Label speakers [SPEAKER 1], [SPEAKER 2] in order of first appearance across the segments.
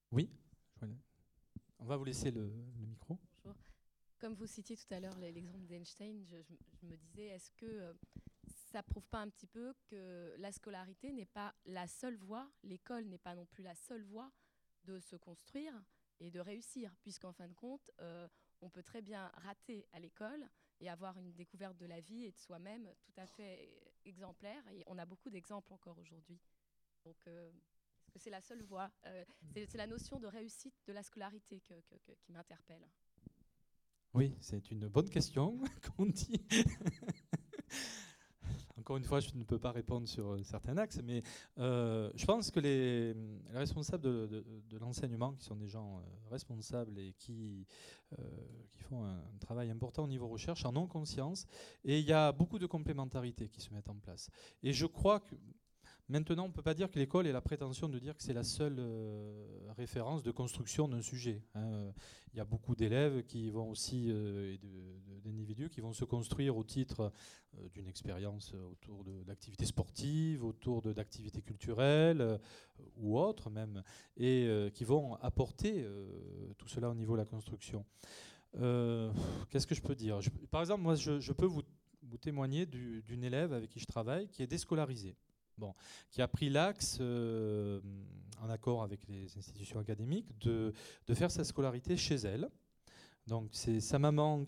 [SPEAKER 1] Oui, on va vous laisser le micro.
[SPEAKER 2] Bonjour. Comme vous citiez tout à l'heure l'exemple d'Einstein, je me disais, est-ce que ça prouve pas un petit peu que la scolarité n'est pas la seule voie, l'école n'est pas non plus la seule voie de se construire et de réussir, puisqu'en fin de compte, on peut très bien rater à l'école et avoir une découverte de la vie et de soi-même tout à fait exemplaire. Et on a beaucoup d'exemples encore aujourd'hui. Donc, est-ce que c'est la seule voie c'est la notion de réussite de la scolarité qui m'interpelle.
[SPEAKER 1] Oui, c'est une bonne question, qu'on dit. Encore une fois, je ne peux pas répondre sur certains axes, mais je pense que les responsables de l'enseignement, qui sont des gens responsables et qui font un travail important au niveau recherche, en ont conscience. Et il y a beaucoup de complémentarités qui se mettent en place. Et je crois que maintenant, on ne peut pas dire que l'école ait la prétention de dire que c'est la seule référence de construction d'un sujet, hein. Il y a beaucoup d'élèves qui vont aussi, et d'individus qui vont se construire au titre d'une expérience autour d'activités sportives, autour d'activités culturelles ou autres même, et qui vont apporter tout cela au niveau de la construction. Qu'est-ce que je peux dire? Par exemple, moi, je peux vous témoigner d'une élève avec qui je travaille qui est déscolarisée. Bon, qui a pris l'axe, en accord avec les institutions académiques, de faire sa scolarité chez elle. Donc c'est sa maman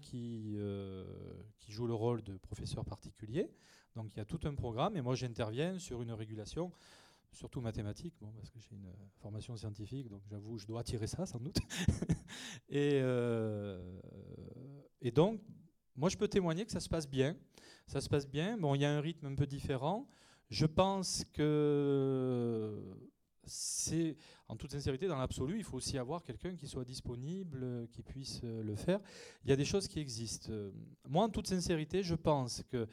[SPEAKER 1] qui joue le rôle de professeur particulier. Donc il y a tout un programme et moi j'interviens sur une régulation, surtout mathématique, bon, parce que j'ai une formation scientifique, donc j'avoue je dois tirer ça sans doute. et, euh, et donc moi je peux témoigner que ça se passe bien. Ça se passe bien. Bon, il y a un rythme un peu différent. Je pense que c'est, en toute sincérité, dans l'absolu, il faut aussi avoir quelqu'un qui soit disponible, qui puisse le faire. Il y a des choses qui existent. Moi, en toute sincérité, je pense qu'il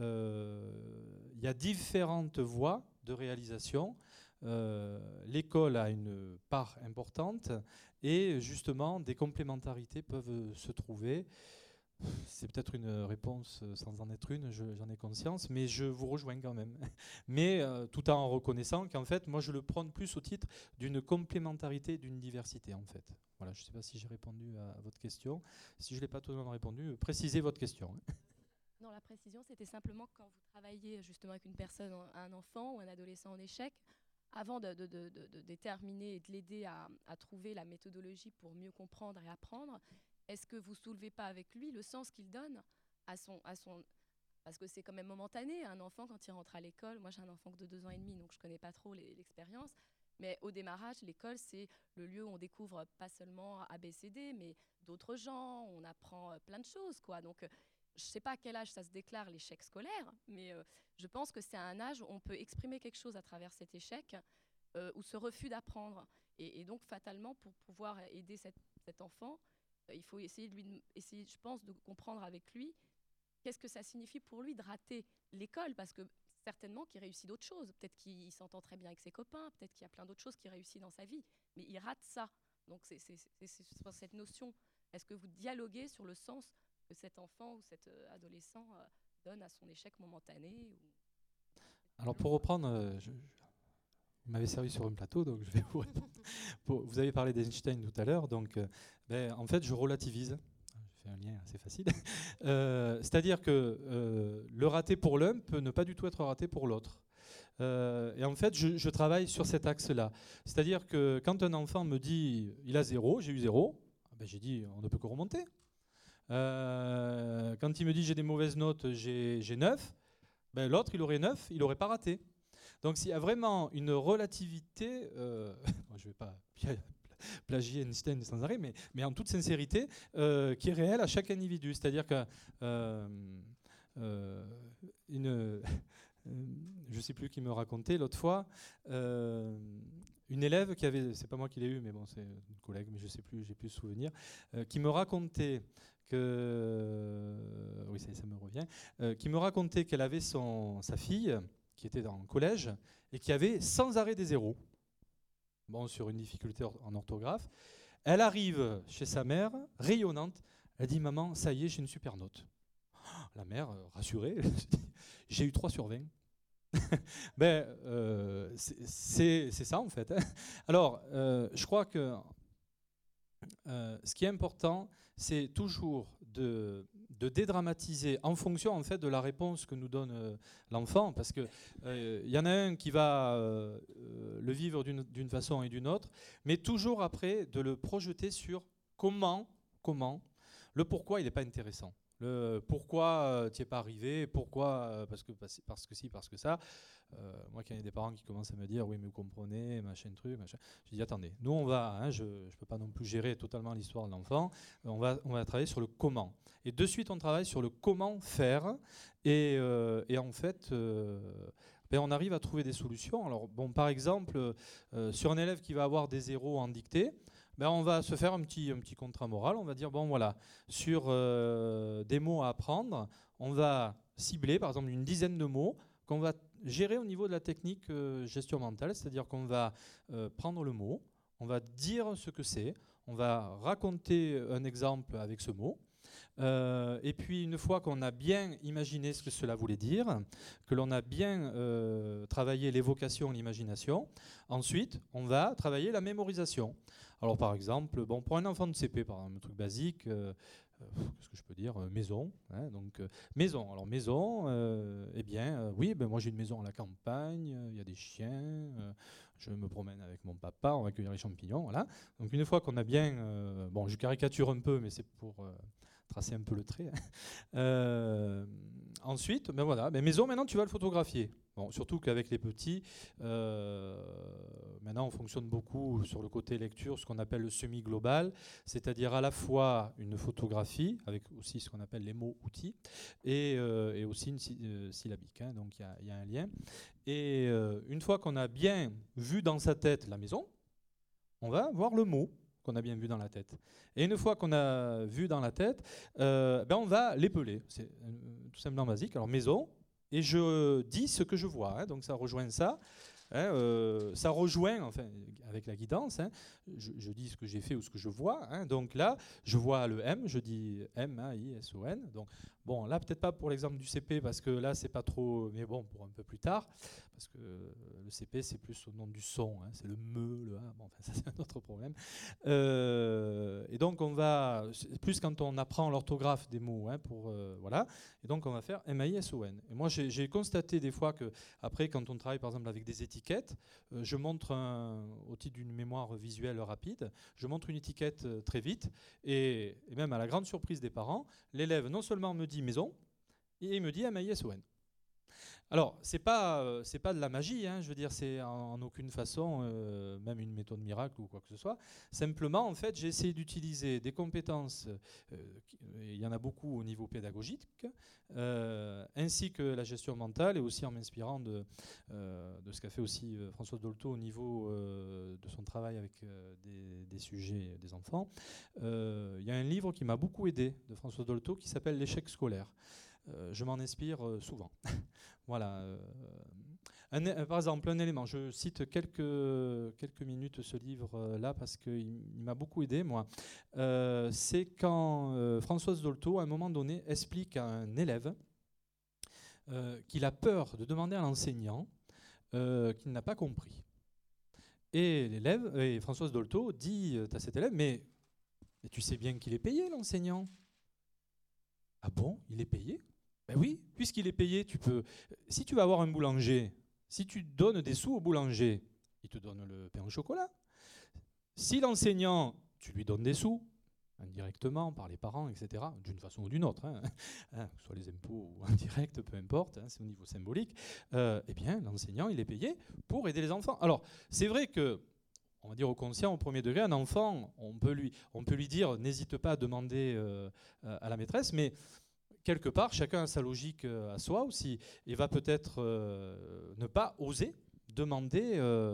[SPEAKER 1] y a différentes voies de réalisation. L'école a une part importante et justement, des complémentarités peuvent se trouver. C'est peut-être une réponse sans en être une, j'en ai conscience, mais je vous rejoins quand même. Mais tout en reconnaissant qu'en fait, moi, je le prône plus au titre d'une complémentarité, d'une diversité, en fait. Voilà, je ne sais pas si j'ai répondu à votre question. Si je ne l'ai pas totalement répondu, précisez votre question.
[SPEAKER 2] Non, la précision, c'était simplement quand vous travaillez justement avec une personne, un enfant ou un adolescent en échec, avant de déterminer et de l'aider à trouver la méthodologie pour mieux comprendre et apprendre, est-ce que vous ne soulevez pas avec lui le sens qu'il donne à son... Parce que c'est quand même momentané, un enfant quand il rentre à l'école, moi j'ai un enfant de 2 ans et demi, donc je ne connais pas trop l'expérience, mais au démarrage, l'école, c'est le lieu où on découvre pas seulement ABCD, mais d'autres gens, on apprend plein de choses, quoi. Donc, je ne sais pas à quel âge ça se déclare l'échec scolaire, mais je pense que c'est un âge où on peut exprimer quelque chose à travers cet échec ou ce refus d'apprendre. Et donc, fatalement, pour pouvoir aider cet enfant, il faut essayer, essayer, je pense, de comprendre avec lui qu'est-ce que ça signifie pour lui de rater l'école, parce que certainement qu'il réussit d'autres choses. Peut-être qu'il s'entend très bien avec ses copains, peut-être qu'il y a plein d'autres choses qu'il réussit dans sa vie, mais il rate ça. Donc c'est cette notion. Est-ce que vous dialoguez sur le sens que cet enfant ou cet adolescent donne à son échec momentané ou...
[SPEAKER 1] Alors pour reprendre, vous m'avez servi sur un plateau, donc je vais vous répondre. Vous avez parlé d'Einstein tout à l'heure, donc en fait je relativise. Je fais un lien assez facile. C'est-à-dire que le raté pour l'un peut ne pas du tout être raté pour l'autre. Et en fait, je travaille sur cet axe-là. C'est-à-dire que quand un enfant me dit il a 0, j'ai eu 0, j'ai dit on ne peut que remonter. Quand il me dit j'ai des mauvaises notes, j'ai 9, l'autre il aurait 9, il n'aurait pas raté. Donc s'il y a vraiment une relativité, je ne vais pas plagier Einstein sans arrêt, mais en toute sincérité, qui est réelle à chaque individu. C'est-à-dire que je ne sais plus qui me racontait l'autre fois, une élève qui avait, c'est pas moi qui l'ai eu, mais bon, c'est une collègue, mais je ne sais plus, j'ai plus de souvenir, qui me racontait oui, ça me revient, qui me racontait qu'elle avait sa fille qui était dans le collège et qui avait sans arrêt des zéros. Bon, sur une difficulté en orthographe. Elle arrive chez sa mère, rayonnante. Elle dit maman, ça y est, j'ai une super note. La mère, rassurée, j'ai eu 3 sur 20. C'est ça en fait. Alors, je crois que ce qui est important, c'est toujours de dédramatiser en fonction en fait de la réponse que nous donne l'enfant, parce que y en a un qui va le vivre d'une façon et d'une autre, mais toujours après de le projeter sur comment, le pourquoi il n'est pas intéressant. Le pourquoi tu n'y es pas arrivé, pourquoi parce que si, parce que ça. Moi, quand il y a des parents qui commencent à me dire oui, mais vous comprenez, machin truc, machin, je dis attendez, nous on va, je ne peux pas non plus gérer totalement l'histoire de l'enfant, on va travailler sur le comment. Et de suite, on travaille sur le comment faire, et en fait, on arrive à trouver des solutions. Alors, bon, par exemple, sur un élève qui va avoir des zéros en dictée, on va se faire un petit contrat moral. On va dire, bon voilà, sur des mots à apprendre, on va cibler par exemple une dizaine de mots qu'on va gérer au niveau de la technique gestion mentale, c'est-à-dire qu'on va prendre le mot, on va dire ce que c'est, on va raconter un exemple avec ce mot. Et puis une fois qu'on a bien imaginé ce que cela voulait dire, que l'on a bien travaillé l'évocation, l'imagination, ensuite on va travailler la mémorisation. Alors par exemple, bon, pour un enfant de CP, par exemple, un truc basique, qu'est-ce que je peux dire, maison. Hein, donc maison. Alors maison, oui, moi j'ai une maison à la campagne, il y a des chiens, je me promène avec mon papa, on va cueillir les champignons, voilà. Donc une fois qu'on a bien, bon, je caricature un peu, mais c'est pour tracer un peu le trait. Ensuite, voilà, maison, maintenant tu vas le photographier. Bon, surtout qu'avec les petits, maintenant on fonctionne beaucoup sur le côté lecture, ce qu'on appelle le semi-global, c'est-à-dire à la fois une photographie, avec aussi ce qu'on appelle les mots-outils, et aussi une syllabique, hein, donc il y a un lien. Et une fois qu'on a bien vu dans sa tête la maison, on va voir le mot qu'on a bien vu dans la tête. Et une fois qu'on a vu dans la tête, on va l'épeler. C'est tout simplement basique. Alors maison, et je dis ce que je vois. Hein, donc ça rejoint ça. Hein, ça rejoint, enfin, avec la guidance, hein, je dis ce que j'ai fait ou ce que je vois. Hein, donc là, je vois le M, je dis M, I-S-O-N. Donc, bon, là, peut-être pas pour l'exemple du CP, parce que là, c'est pas trop, mais bon, pour un peu plus tard, parce que le CP, c'est plus au nom du son, hein, c'est le me, le A, bon, enfin, ça, c'est un autre problème. Et donc, on va, plus quand on apprend l'orthographe des mots, hein, voilà, et donc on va faire M-I-S-O-N. Et moi, j'ai constaté des fois que, après, quand on travaille, par exemple, avec des étiquettes, je montre, au titre d'une mémoire visuelle rapide, je montre une étiquette très vite, et même à la grande surprise des parents, l'élève non seulement me dit maison, et il me dit M-I-S-O-N. Alors, c'est pas de la magie, hein, je veux dire, c'est en aucune façon même une méthode miracle ou quoi que ce soit. Simplement, en fait, j'ai essayé d'utiliser des compétences, il y en a beaucoup au niveau pédagogique, ainsi que la gestion mentale, et aussi en m'inspirant de ce qu'a fait aussi Françoise Dolto au niveau de son travail avec des sujets des enfants. Il y a un livre qui m'a beaucoup aidé de Françoise Dolto qui s'appelle L'échec scolaire. Je m'en inspire souvent. Voilà. Par exemple, un élément, je cite quelques minutes ce livre-là parce qu'il m'a beaucoup aidé, moi. C'est quand Françoise Dolto, à un moment donné, explique à un élève qu'il a peur de demander à l'enseignant qu'il n'a pas compris. Et Françoise Dolto dit à cet élève, mais tu sais bien qu'il est payé, l'enseignant. Ah bon, il est payé ? Ben oui, puisqu'il est payé, si tu vas avoir un boulanger, si tu donnes des sous au boulanger, il te donne le pain au chocolat. Si l'enseignant, tu lui donnes des sous, indirectement, par les parents, etc., d'une façon ou d'une autre, que ce soit les impôts ou indirect, peu importe, c'est au niveau symbolique, eh bien, l'enseignant, il est payé pour aider les enfants. Alors, c'est vrai que, on va dire au conscient, au premier degré, un enfant, on peut lui dire, n'hésite pas à demander à la maîtresse, mais quelque part, chacun a sa logique à soi aussi, et va peut-être ne pas oser demander.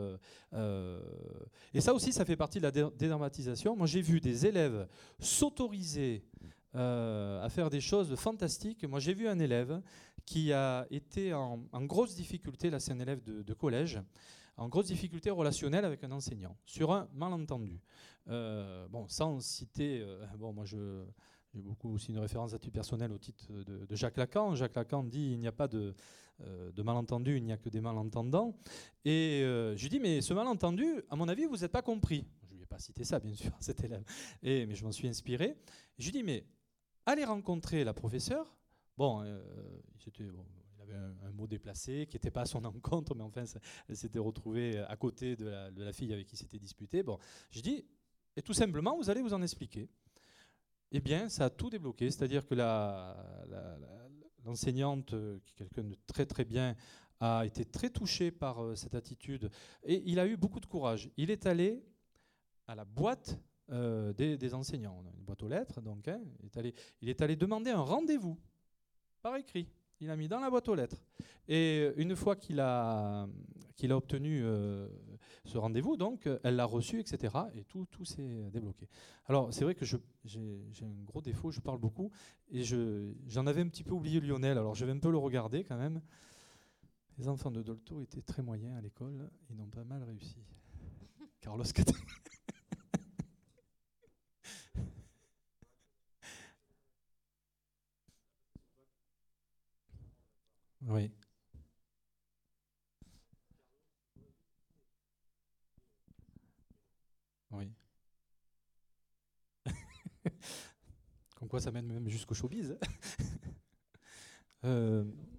[SPEAKER 1] Et ça aussi, ça fait partie de la dédramatisation. Moi, j'ai vu des élèves s'autoriser à faire des choses fantastiques. Moi, j'ai vu un élève qui a été en grosse difficulté, là c'est un élève de collège, en grosse difficulté relationnelle avec un enseignant, sur un malentendu. Bon, sans citer... moi j'ai beaucoup aussi une référence à titre personnel au titre de Jacques Lacan. Jacques Lacan dit il n'y a pas de malentendu, il n'y a que des malentendants. Et je lui dis mais ce malentendu, à mon avis, vous n'êtes pas compris. Je ne lui ai pas cité ça, bien sûr, cet élève. Mais je m'en suis inspiré. Je lui dis mais allez rencontrer la professeure. Bon, il avait un mot déplacé qui n'était pas à son encontre, mais enfin, elle s'était retrouvée à côté de la fille avec qui s'était disputée. Bon, je dis et tout simplement, vous allez vous en expliquer. Eh bien, ça a tout débloqué. C'est-à-dire que l'enseignante, qui est quelqu'un de très très bien, a été très touchée par cette attitude. Et il a eu beaucoup de courage. Il est allé à la boîte des enseignants. On a une boîte aux lettres, donc. Hein, il est allé demander un rendez-vous par écrit. Il a mis dans la boîte aux lettres. Et une fois qu'il a obtenu ce rendez-vous, donc elle l'a reçu, etc. Et tout s'est débloqué. Alors c'est vrai que j'ai un gros défaut, je parle beaucoup, et j'en avais un petit peu oublié Lionel, alors je vais un peu le regarder quand même. Les enfants de Dolto étaient très moyens à l'école, ils n'ont pas mal réussi. Carlos Caté. Oui. Oui. Comme quoi ça mène même jusqu'au showbiz.